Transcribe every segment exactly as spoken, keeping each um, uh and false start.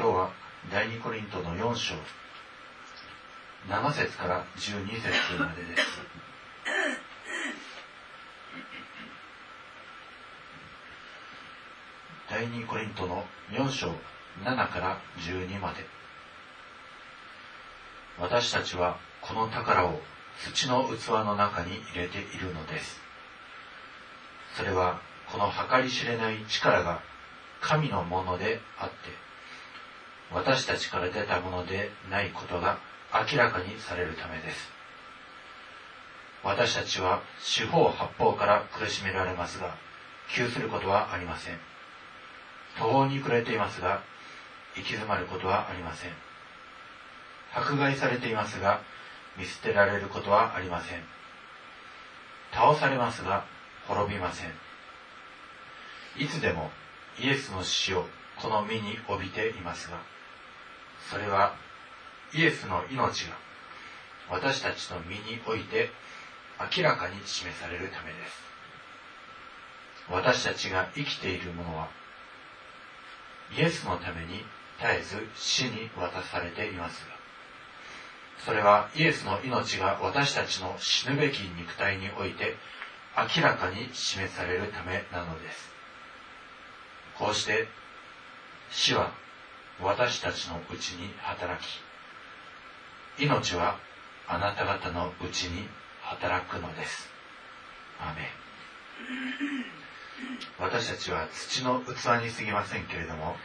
今日は第二コリントのよん章なな節からじゅうに節までです。第二コリントのよん章ななからじゅうにまで。私たちはこの宝を土の器の中に入れているのです。それはこの計り知れない力が神のものであって、私たちから出たものでないことが明らかにされるためです。私たちは四方八方から苦しめられますが、窮することはありません。途方に暮れていますが、行き詰まることはありません。迫害されていますが、見捨てられることはありません。倒されますが、滅びません。いつでもイエスの死をこの身に帯びていますが、それはイエスの命が私たちの身において明らかに示されるためです。私たちが生きているものは、イエスのために絶えず死に渡されていますが、それはイエスの命が私たちの死ぬべき肉体において明らかに示されるためなのです。こうして死は私たちのうちに働き、命はあなた方のうちに働くのです。アーメン。私たちは土の器に過ぎませんけれども、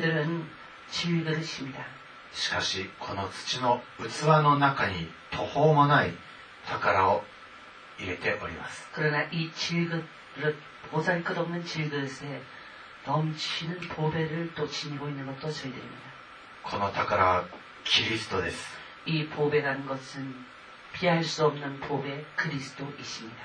しかしこの土の器の中に途方もない宝を入れております。 그러나 이 질그릇, 보잘것없는 질그릇에 넘치는 보배를 또 지니고 있는 것도 저희들입니다. この宝はキリストです。 이 보배라는 것은 피할 수 없는 보배 그리스도이십니다.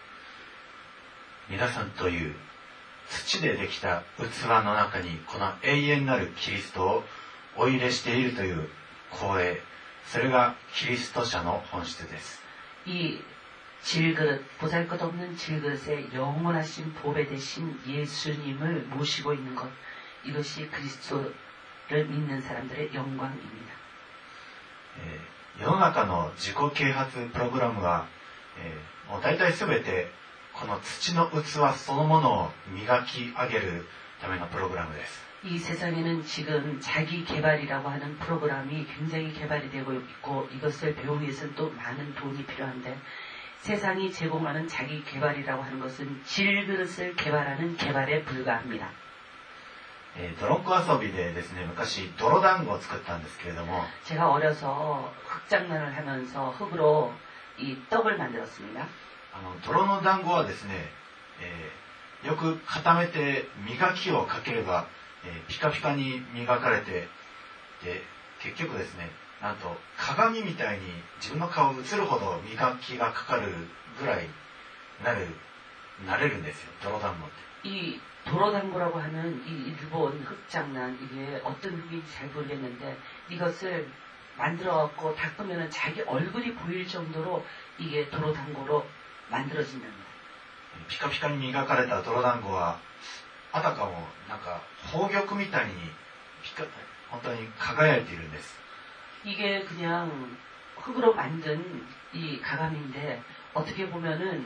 皆さんという土でできた器の中にこの永遠なるキリストをお入れしているという光栄、それがキリスト者の本質です。 이 질그릇, 보잘것없는 질그릇에 영원하신 보배 되신 예수님을 모시고 있는 것, 이것이 그리스도를 믿는 사람들의 영광입니다. 世の中の自己啓発プログラムは、えー、もう大体すべてこの土の器そのものを磨き上げるためのプログラムです。 이 세상에는 지금 자기 개발이라고 하는 프로그램이 굉장히 개발이 되고 있고, 이것을 배우기 위해서는 또 많은 돈이 필요한데, 세상이 제공하는 자기 개발이라고 하는 것은 질그릇을 개발하는 개발에 불과합니다. 泥んこ遊びでですね、昔泥団子を作ったんですけれども、 제가 어려서 흙장난을 하면서 흙으로 이 떡을 만들었습니다. あの泥の団子はですね、えー、よく固めて磨きをかければ、えー、ピカピカに磨かれて、で結局ですね、なんと鏡みたいに自分の顔映るほど磨きがかかるぐらいなるなれるんですよ、泥団子って。 이 도로단고라고 하는 이 일본 흙장난, 이게 어떤 흙인지 잘 모르겠는데, 이것을 만들어갖고 닦으면 자기 얼굴이 보일 정도로 이게 도로단고로 만들어진답니다. ピカピカに磨かれた泥団子はあたかもなんか宝玉みたいにピカ本当に輝いているんです。 이게 그냥 흙으로 만든 이 가감인데, 어떻게 보면은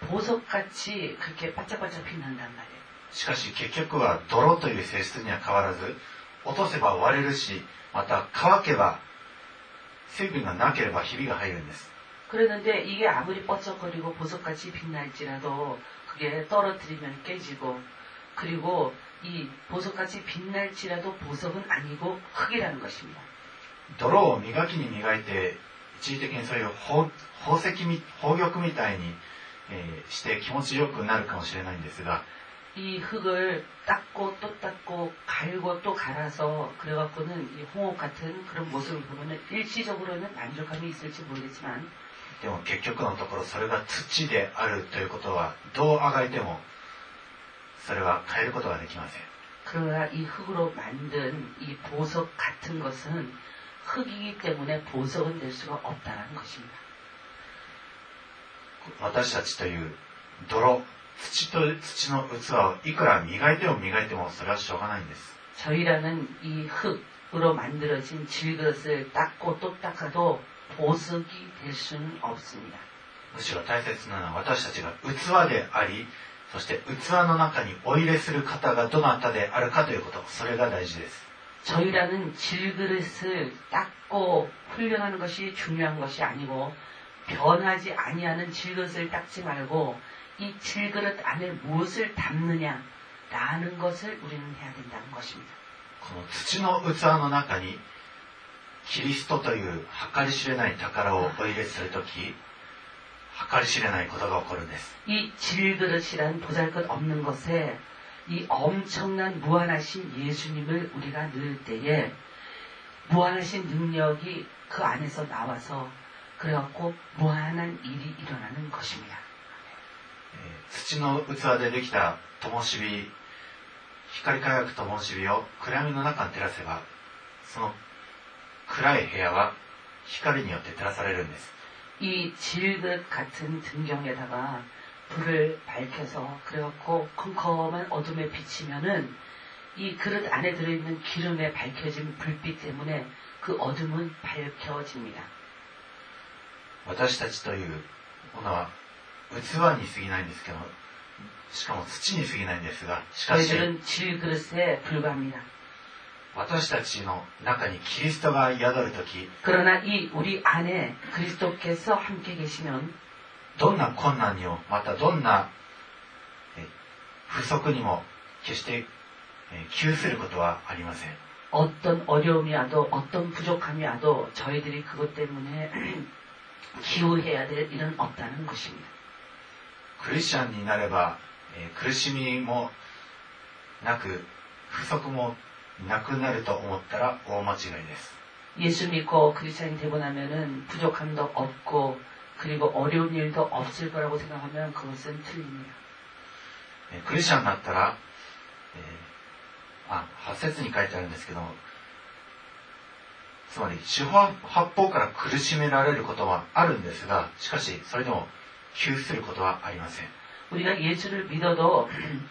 보석같이 그렇게 반짝반짝 빛난단 말이에요. しかし結局は泥という性質には変わらず、落とせば割れるし、また乾けば水分がなければひびが入るんです。 그랬는데 이게 아무리 뻗쩍거리고 보석같이 빛날지라도 그게 떨어뜨리면 깨지고, 그리고 이 보석같이 빛날지라도 보석은 아니고 흙이라는 것입니다. 泥を磨きに磨いて一時的にそういう宝石み宝玉みたいに、えー、して気持ちよくなるかもしれないんですが、 이 흙을 닦고 또 닦고 갈고 또 갈아서 그래갖고는 이 홍옥 같은 그런 모습을 보면은 일시적으로는 만족감이 있을지 모르겠지만, でも結局のところそれが土であるということはどうあがいてもそれは変えることができません。 그러나 이 흙으로 만든 이 보석 같은 것은 흙이기 때문에 보석은 될 수가 없다는 것입니다. 私たちという泥、土と土の器をいくら磨いても磨いてもそれはしょうがないんです。 저희라는 이 흙, 으로 만들어진 질그릇을 닦고 또 닦아도 보석이 될 수는 없습니다. むしろ大切なのは私たちが器であり、そして器の中にお入れする方がどなたであるかということ、それが大事です。 저희라는 질그릇을 닦고 훈련하는 것이 중요한 것이 아니고 변하지 아니하는 질그릇을 닦지 말고 이 질그릇 안에 무엇을 담느냐라는 것을 우리는 해야 된다는 것입니다. この土の器の中にキリストという計り知れない宝をお入れするとき、計り知れないことが起こるんです。 이 질그릇이란 보잘것없는 것에 이 엄청난 무한하신 예수님을 우리가 넣을 때에 무한하신 능력이 그 안에서 나와서 그래갖고 무한한 일이 일어나는 것입니다. 土の器でできた灯火、光り輝く灯火を暗闇の中に照らせば、その暗い部屋は光によって照らされるんです。 이 질그릇 같은 등경에다가 불을 밝혀서 그래갖고 컴컴한 어둠에 비치면은 이 그릇 안에 들어있는 기름에 밝혀진 불빛 때문에 그 어둠은 밝혀집니다. 私たちというものは器に過ぎないんですけど、しかも土に過ぎないんですが、しかし 저희들은 질그릇에 불과합니다. 私たちの中にキリストが宿るとき、 그러나 이 우리 안에 그리스도께서 함께 계시면 どんな困難にもまたどんな不足にも決して窮することはありません。 어떤 어려움이 와도 어떤 부족함이 와도 저희들이 그것 때문에 기우해야 될 일은 없다는 것입니다. クリスチャンになれば苦しみもなく不足もなくなると思ったら大間違いです。 예수 믿고 크리스찬이 되고 나면은 부족함도 없고 그리고 어려운 일도 없을 거라고 생각하면 그것은 틀립니다. クリスチャンになったら、えー、あ、はち節に書いてあるんですけども、つまり四方八方から苦しめられることはあるんですが、しかしそれでも窮することはありません。 우리가 예수를 믿어도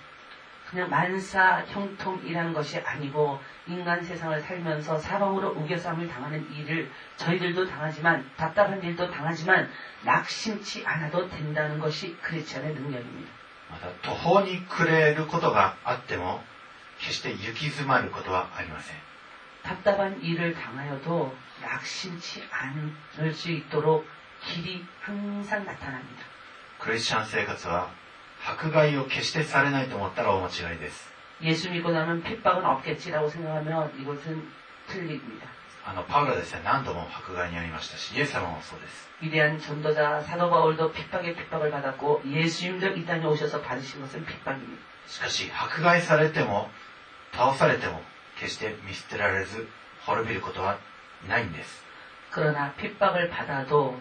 그냥 만사 형통이라는 것이 아니고 인간 세상을 살면서 사방으로 우겨쌈을 당하는 일을 저희들도 당하지만 답답한 일도 당하지만 낙심치 않아도 된다는 것이 크리스찬의 능력입니다. また途方に暮れることがあっても決して行き詰まることはありません。 답답한 일을 당하여도 낙심치 않을 수 있도록 길이 항상 나타납니다. クリスチャン生活は迫害を決してされないと思ったら大間違いです。 예수 믿고 나면 핍박은 없겠지라고 생각하면 이것은 틀립니다. あのパウロですね、何度も迫害にありましたし、イエス様もそうです。 위대한 전도자 사도 바울도 핍박에 핍박을 받았고 예수님도 이 땅에 오셔서 받으신 것은 핍박입니다. しかし迫害されても倒されても決して見捨てられず滅びることはないんです。 그러나 핍박을 받아도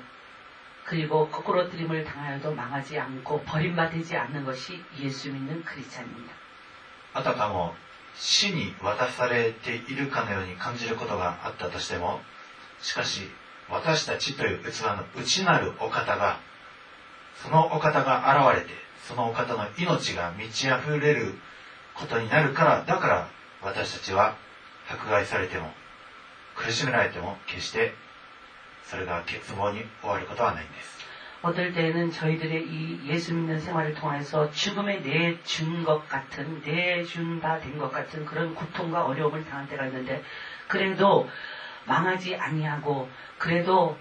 그리고 거꾸로뜨림을 당하여도 망하지 않고 버림받지 않는 것이 예수 믿는 크리스찬입니다. あたかも死に渡されているかのように感じることがあったとしても、しかし私たちという器の内なるお方が、そのお方が現れて、そのお方の命が満ち溢れることになるから、だから私たちは迫害されても苦しめられても決してそれが欠乏に終わることはないんです。 어떨 때에는 저희들의 이 예수 믿는 생활을 통해서 죽음에 내준 것 같은, 내준 바 된 것 같은 그런 고통과 어려움을 당할 때가 있는데, 그래도 망하지 아니하고, 그래도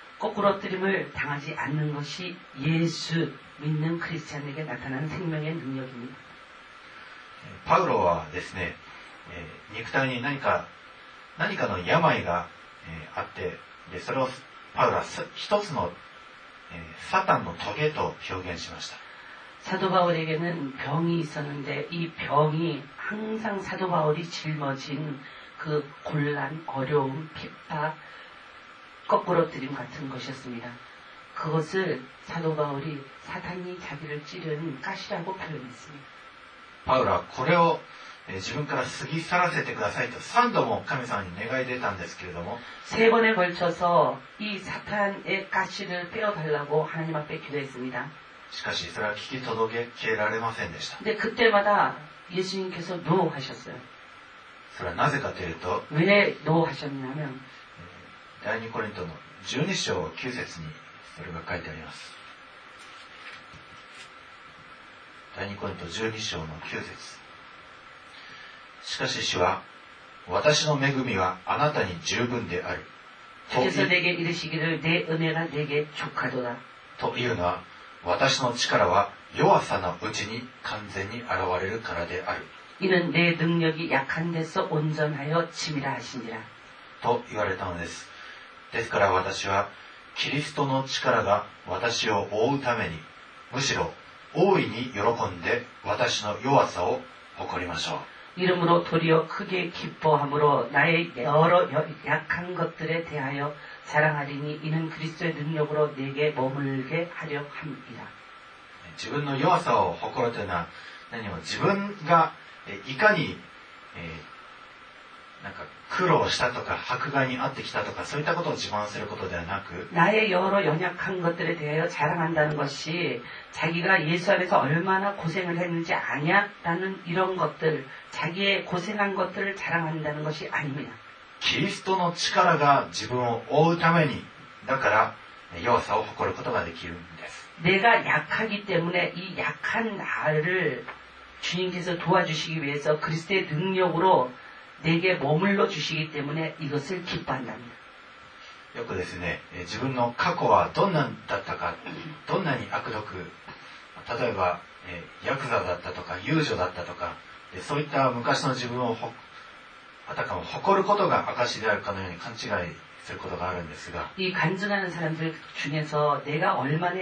거꾸로뜨림을 당하지 않는 것이 예수 믿는 크리스찬에게 나타나는 생명의 능력입니다. パウロはですね、肉体に何か、何かの病があって、でそれをパウロは一つのサタンの棘と表現しました。 사도 바울에게는 병이 있었는데 이 병이 항상 사도 바울이 짊어진 그 곤란, 어려움, 핍박, 거꾸로뜨림 같은 것이었습니다. 그것을 사도 바울이 사탄이 자기를 찌른 가시라고 표현했습니다. パウロはこれを自分から過ぎ去らせてくださいとさんども神様に願い出たんですけれども、 세 번에 걸쳐서 이 사탄의 가시를 떼어달라고 하나님 앞에 기도했습니다. しかしそれは聞き届けられませんでした。 근데 그때마다 예수님께서 노 하셨어요. それはなぜかというと、 왜 노 하셨냐면 第二コリントのじゅうに章きゅう節にそれが書いてあります。第二コリントじゅうに章のきゅう節。しかし主は、私の恵みはあなたに十分である。 주께서 내게 이르시기를 내 은혜가 내게 족하도다. というのは、私の力は弱さのうちに完全に現れるからである。 이는 내 능력이 약한 데서 온전하여 침이라 하시니라. と言われたのです。ですから私は、キリストの力が私を覆うために、むしろ大いに喜んで私の弱さを誇りましょう。 이름으로 도리어 크게 기뻐함으로 나의 여러 약한 것들에 대하여 자랑하리니 이는 그리스도의 능력으로 내게 머물게 하려 함이라. 自分の弱さを誇るというのは何も自分がいかに、えー、なんか苦労したとか迫害に遭ってきたとかそういったことを自慢することではなく 나의 여러 연약한 것들에 대하여 자랑한다는 것이 자기가 예수 안에서 얼마나 고생을 했는지 아냐라는 이런 것들, 자기의 고생한 것들을 자랑한다는 것이 아닙니다. キリストの力が自分を覆うためにだから弱さを誇ることができるんです。 내가 약하기 때문에 이 약한 나를 주님께서 도와주시기 위해서 그리스도의 능력으로 내게 머물러 주시기 때문에 이것을 기뻐한답니다. よくですね、自分の過去はどんなだったか、どんなに悪毒、例えばヤクザだったとか遊女だったとか、そういった昔の自分をあたかも誇ることが証であるかのように勘違いすることがあるんですが、 이 간증하는 사람들 중에서 내가 얼마나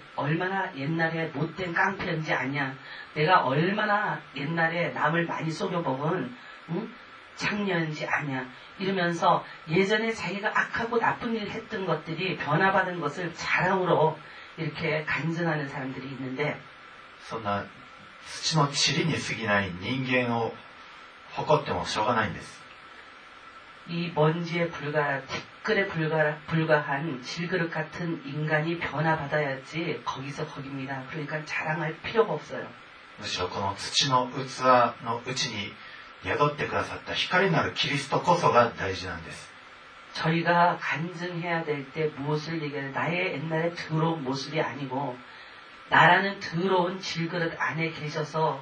얼마나 옛날에 못된 깡패인지 아냐, 내가 얼마나 옛날에 남을 많이 속여먹은 응? 창녀인지 아냐 이러면서 예전에 자기가 악하고 나쁜 일 했던 것들이 변화받은 것을 자랑으로 이렇게 간증하는 사람들이 있는데, そんな土の塵に過ぎない人間を誇ってもしょうがないんです。 이 먼지에 불과 티끌에 불과, 불과한 질그릇 같은 인간이 변화받아야지 거기서 거깁니다. 그러니까 자랑할 필요가 없어요. むしろこの土の器のうちに宿ってくださった光なるキリストこそが大事なんです。 저희가 간증해야 될 때 무엇을 얘기해야 나의 옛날에 더러운 모습이 아니고 나라는 더러운 질그릇 안에 계셔서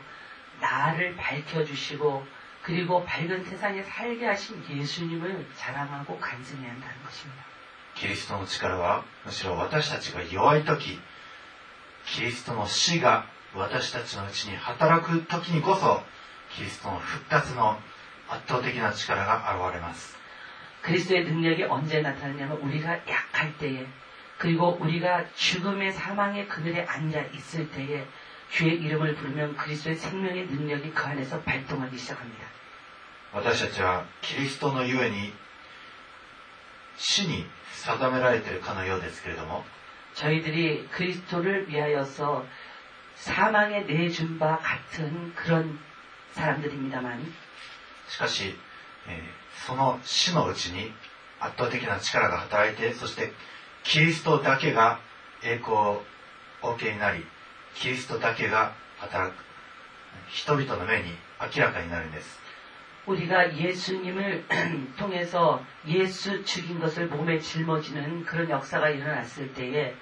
나를 밝혀주시고 그리고 밝은 세상에 살게 하신 예수님을 자랑하고 간증해야 한다는 것입니다. キリストの力はむしろ私たちが弱い時、キリストの死が私たちのうちに働く時にこそキリストの復活の圧倒的な力が現れます。 그리스도의 능력이 언제 나타나냐면 우리가 약할 때에, 그리고 우리가 죽음의 사망의 그늘에 앉아 있을 때에 주의 이름을 부르면 그리스도의 생명의 능력이 그 안에서 발동하기 시작합니다. 私たちはキリストのゆえに死に定められているかのようですけれども、 저희들이 그리스도를 위하여서 사망에 내준 바 같은 그런 사람들입니다만, しかし、えーその死のうちに圧倒的な力が働いて、そしてキリストだけが栄光をお受けになり、キリストだけが働く、人々の目に明らかになるんです。 우리가 예수님을 통해서 예수 죽인 것을 몸에 짊어지는 그런 역사가 일어났을 때에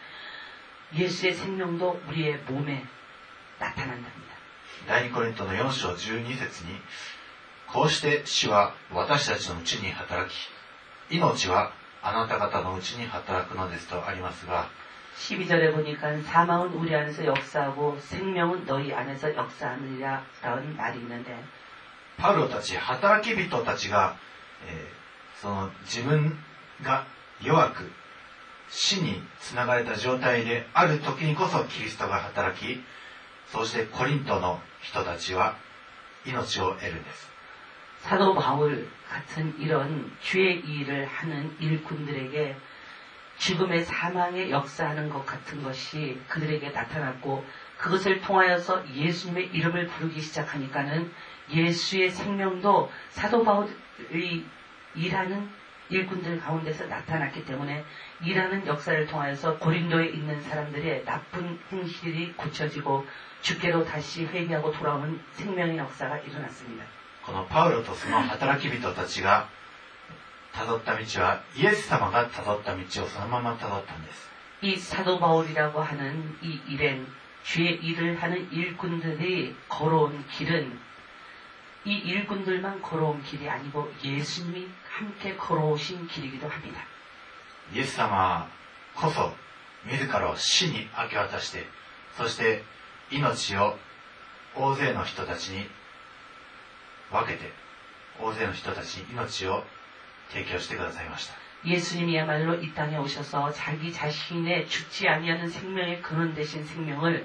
예수의 생명도 우리의 몸에 나타난답니다. 第二コリントのよん章じゅうに節に、こうして死は私たちのうちに働き、命はあなた方のうちに働くのですとありますが、 십이 절에 보니까 사망은 우리 안에서 역사하고 생명은 너희 안에서 역사하느니라 라는 말이 있는데, パウロたち働き人たちが、えー、その自分が弱く死につながれた状態である時にこそキリストが働き、そしてコリントの人たちは命を得るんです。 사도 바울 같은 이런 주의 일을 하는 일꾼들에게 죽음의 사망에 역사하는 것 같은 것이 그들에게 나타났고, 그것을 통하여서 예수님의 이름을 부르기 시작하니까는 예수의 생명도 사도 바울이 일하는 일꾼들 가운데서 나타났기 때문에 일하는 역사를 통하여서 고린도에 있는 사람들의 나쁜 행실이 고쳐지고 주께로 다시 회개하고 돌아오는 생명의 역사가 일어났습니다. このパウロとその働き人たちが辿った道はイエス様が辿った道をそのまま辿ったんです。 이 사도 바울이라고 하는 이 일행, 주의 일을 하는 일꾼들이 걸어온 길은 이 일꾼들만 걸어온 길이 아니고 예수님이 함께 걸어오신 길이기도 합니다. イエス様こそ自らを死に明け渡して、そして命を大勢の人たちに分けて、大勢の人たちに命を提供してくださいました。 예수님이야말로 이 땅에 오셔서 자기 자신의 죽지 아니하는 생명의 근원 되신 생명을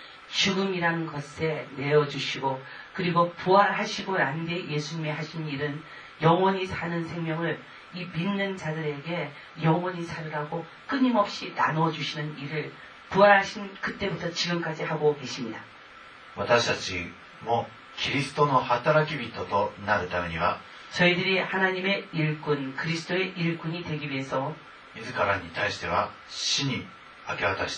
죽음이라는 것에 내어주시고, 그리고 부활하시고 난 뒤에 예수님이 하신 일은 영원히 사는 생명을 이 믿는 자들에게 영원히 살으라고 끊임없이 나누어주시는 일을 부활하신 그때부터 지금까지 하고 계십니다. 私たちもキリストの働き人となるためには 저희들이 하나님의 일꾼, 그리스도의 일꾼이 되기 위해서 自らに対しては死に明け渡して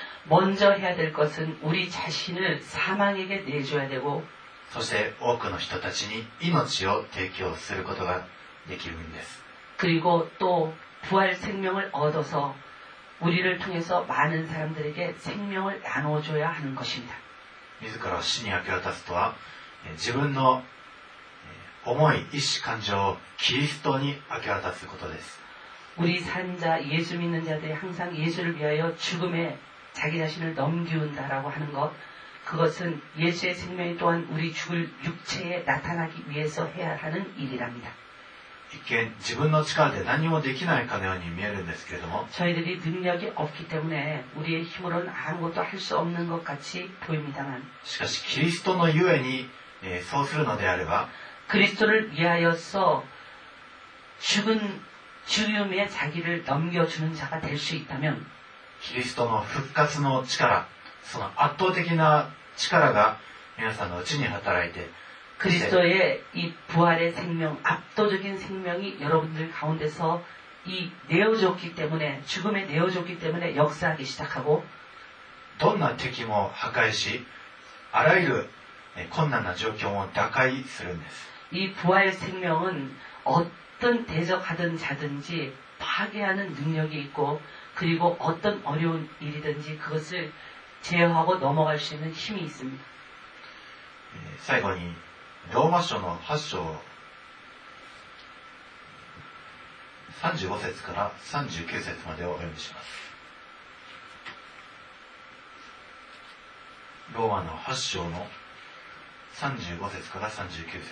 먼저 해야 될 것은 우리 자신을 사망에게 내줘야 되고 そして多くの人たちに命を提供することができるんです。 그리고 또 부활 생명을 얻어서 우리를 통해서 많은 사람들에게 생명을 나눠줘야 하는 것입니다. 自らを死に明け渡すとは自分の思い、意志、感情をキリストに明け渡すことです。 우리 산자, 예수 믿는 자들이 항상 예수를 위하여 죽음에 자기 자신을 넘기운다라고 하는 것, 그것은 예수의 생명이 또한 우리 죽을 육체에 나타나기 위해서 해야 하는 일이랍니다. 一見自分の力で何もできないかのように見えるんですけれども 저희들이 능력이 없기 때문에 우리의 힘으로는 아무것도 할 수 없는 것 같이 보입니다만 しかしキリストのゆえに、えー、そうするのであれば 그리스도를 위하여서 죽은 죽음에 자기를 넘겨주는 자가 될 수 있다면 キリストの復活の力、その圧倒的な力が皆さんのうちに働いて 그리스도의 이 부활의 생명, 압도적인 생명이 여러분들 가운데서 이 내어줬기 때문에, 죽음에 내어줬기 때문에 역사하기 시작하고 どんな敵も破壊し、あらゆる困難な状況も打開するんです。 이 부활 생명은 어떤 대적하던 자든지 파괴하는 능력이 있고, 그리고 어떤 어려운 일이든지 그것을 제어하고 넘어갈 수 있는 힘이 있습니다. 最後にローマ書のはち章さんじゅうご節からさんじゅうきゅう節までをお読みします。ローマのはち章のさんじゅうご節からさんじゅうきゅう節。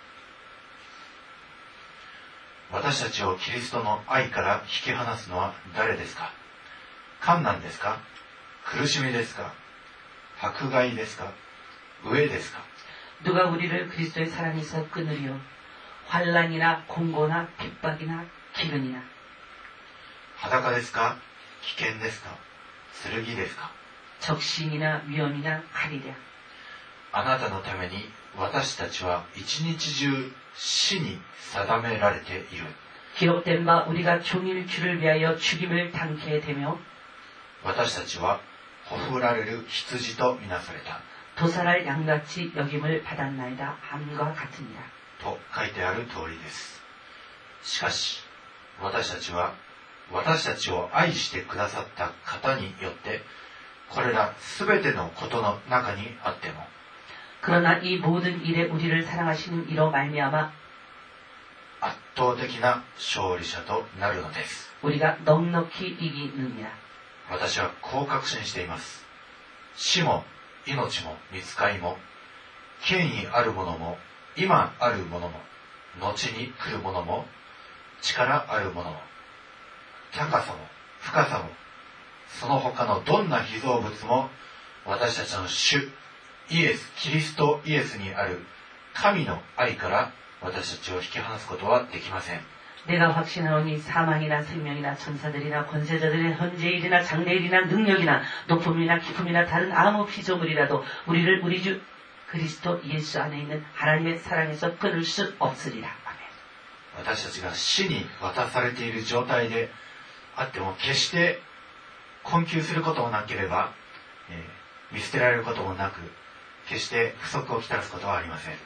私たちをキリストの愛から引き離すのは誰ですか？困難ですか？苦しみですか？迫害ですか？飢えですか？ 누가 우리를 그리스도의 사랑에서 끊으리요? 환난이나 공고나 핍박이나 기근이나. 裸ですか？危険ですか？剣ですか？ 적신이나 위험이나 칼이랴. あなたのために私たちは一日中死に定められている。 기록된 바 우리가 종일 주를 위하여 죽임을 당케 되며 私たちはほふられる羊とみなされた。 도살할 양같이 여김을 받았나이다. 암과 같으니라. と書いてある通りです。しかし私たちは私たちを愛してくださった方によってこれらすべてのことの中にあっても 그러나 이 모든 일에 우리를 사랑하시는 이로 말미암아 圧倒的な勝利者となるのです。 우리가 넉넉히 이기느니라. 私はこう確信しています。死も命も御使いも権威あるものも今あるものも後に来るものも力あるものも高さも深さもその他のどんな被造物も私たちの主イエスキリストイエスにある神の愛から私たちを引き離すことはできません。 내가 확신하오니 사망이나 생명이나 천사들이나 권세자들의 현재일이나 장래일이나 능력이나 높음이나 깊음이나 다른 아무 피조물이라도 우리를 우리 주 그리스도 예수 안에 있는 하나님의 사랑에서 끊을 수 없으리라. 아멘. 私たちが死に渡されている状態であっても決して困窮することもなければ、えー、見捨てられることもなく決して不足をきたすことはありません。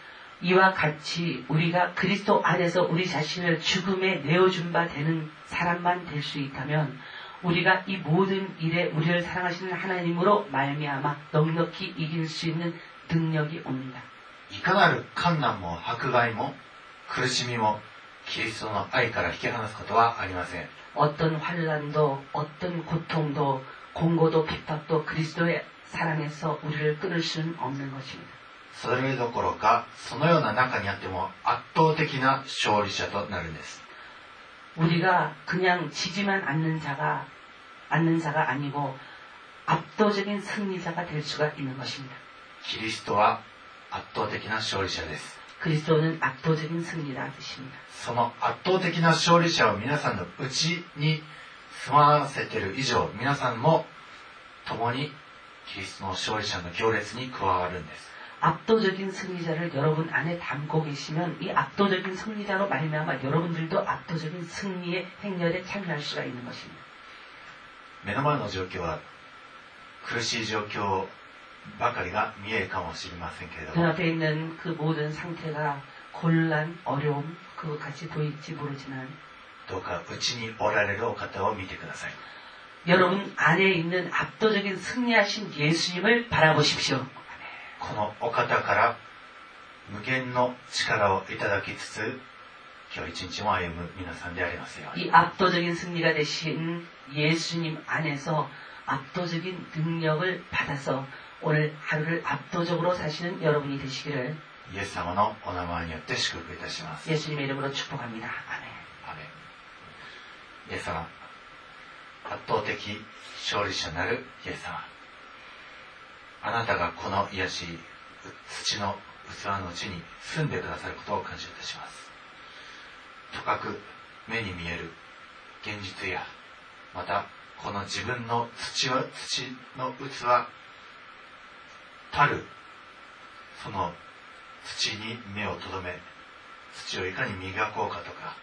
이와 같이 우리가 그리스도 안에서 우리 자신을 죽음에 내어준 바 되는 사람만 될 수 있다면 우리가 이 모든 일에 우리를 사랑하시는 하나님으로 말미암아 넉넉히 이길 수 있는 능력이 옵니다. いかなる困難も迫害も苦しみもキリストの愛から引き離すことはありません。 어떤 환난도 어떤 고통도 공고도 핍박도 그리스도의 사랑에서 우리를 끊을 수는 없는 것입니다. それどころかそのような中にあっても圧倒的な勝利者となるんです。 우리가 그냥 지지만 않는 자가 않는 자가 아니고 압도적인 승리자가 될 수가 있는 것입니다. キリストは圧倒的な勝利者です。 그리스도는 압도적인 승리라 뜻입니다. その圧倒的な勝利者を皆さんのうちに住まわせている以上、皆さんも共にキリストの勝利者の行列に加わるんです。 압도적인 승리자를 여러분 안에 담고 계시면 이 압도적인 승리자로 말미암아 여러분들도 압도적인 승리의 행렬에 참여할 수가 있는 것입니다. 目の前の状況は苦しい状況ばかりが見えるかもしれませんけれども、 눈앞에 있는 그 모든 상태가 곤란, 어려움, 그것같이 보일지 모르지만 どうかうちにおられるお方を見てください。 여러분 안에 있는 압도적인 승리하신 예수님을 바라보십시오. このお方から無限の力をいただきつつ、今日一日も歩む皆さんでありますように。 이 압도적인 승리가 되신 예수님 안에서 압도적인 능력을 받아서 오늘 하루를 압도적으로 사시는 여러분이 되시기를 イエス様のお名前によって祝福いたします。 예수님의 이름으로 축복합니다. 아멘. アメン。イエス様、圧倒的勝利者なるイエス様、あなたがこの癒し土の器のうちに住んでくださることを感謝いたします。とかく目に見える現実や、またこの自分の土は土の器たるその土に目をとどめ、土をいかに磨こうかとか、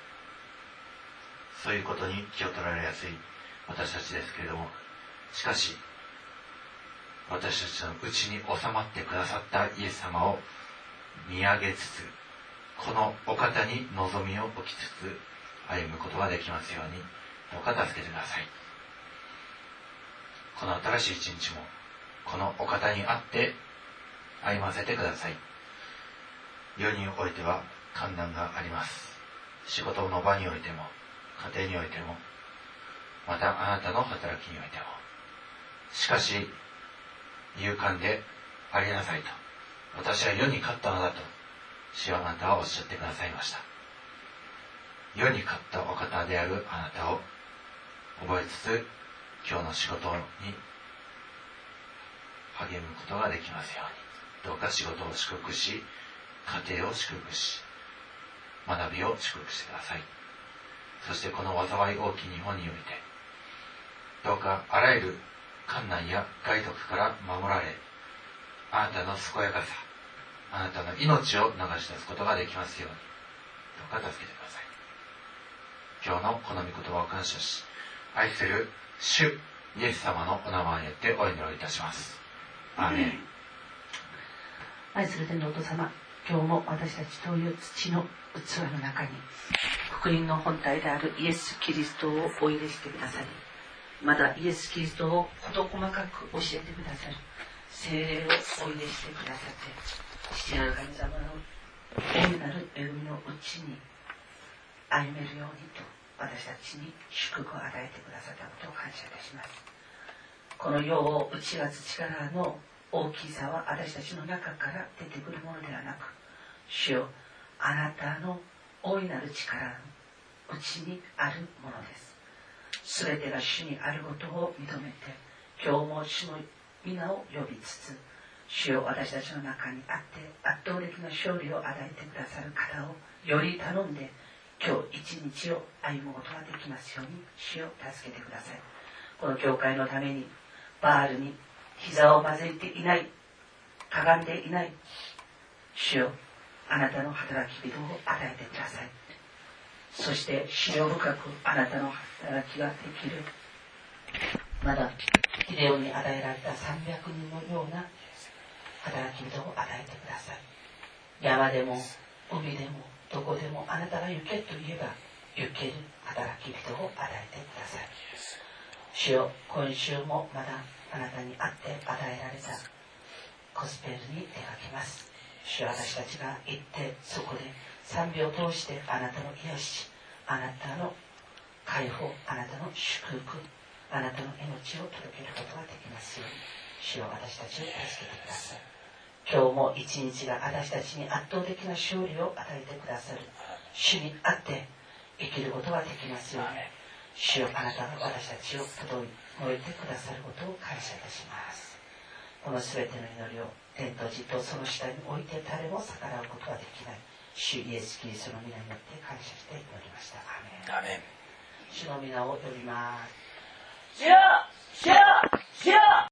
そういうことに気を取られやすい私たちですけれども、しかし私たちのうちに収まってくださったイエス様を見上げつつ、このお方に望みを置きつつ歩むことができますように、どうか助けてください。この新しい一日もこのお方にあって歩ませてください。世においては困難があります。仕事の場においても、家庭においても、またあなたの働きにおいても。しかし勇敢でありなさいと、私は世に勝ったのだと主はあなたはおっしゃってくださいました。世に勝ったお方であるあなたを覚えつつ、今日の仕事に励むことができますように、どうか仕事を祝福し、家庭を祝福し、学びを祝福してください。そしてこの災い大きい日本において、どうかあらゆる困難や害毒から守られ、あなたの健やかさ、あなたの命を流し出すことができますように、どうか助けてください。今日のこの御言葉を感謝し、愛する主イエス様のお名前によってお祈りをいたします。アーメン。 愛する天のお父様、今日も私たちという土の器の中に福音の本体であるイエス・キリストをお入れしてくださり、またイエス・キリストを事細かく教えてくださる聖霊をお入れしてくださって、父なる神様の大いなる恵みのうちに歩めるようにと私たちに祝福を与えてくださったことを感謝いたします。この世を打ち勝つ力の大きさは私たちの中から出てくるものではなく、主よ、あなたの大いなる力のうちにあるものです。すべてが主にあることを認めて、今日も主の皆を呼びつつ、主よ、私たちの中にあって圧倒的な勝利を与えてくださる方をより頼んで、今日一日を歩むことができますように、主を助けてください。この教会のためにバールに膝をまずいていない、かがんでいない、主よ、あなたの働き人を与えてください。そして主よ、深くあなたの働きができる、まだヒデオに与えられたさんびゃくにんのような働き人を与えてください。 山でも海でもどこでもあなたが行けと言えば行ける働き人を与えてください。主よ、今週もまだあなたに会って与えられたゴスペルに出かけます。主よ、私たちが行ってそこで賛美を通してあなたの癒し、あなたの解放、あなたの祝福、あなたの命を届けることができますように、主よ、私たちを助けてください。今日も一日が私たちに圧倒的な勝利を与えてくださる主にあって生きることができますように、主よ、あなたが私たちを届いてくださることを感謝いたします。このすべての祈りを天と地とその下に置いて誰も逆らうことができない主イエスキリストの皆によって感謝して祈りました。アーメン。 アーメン。 主の皆を呼びます。 主よ、主よ、主よ。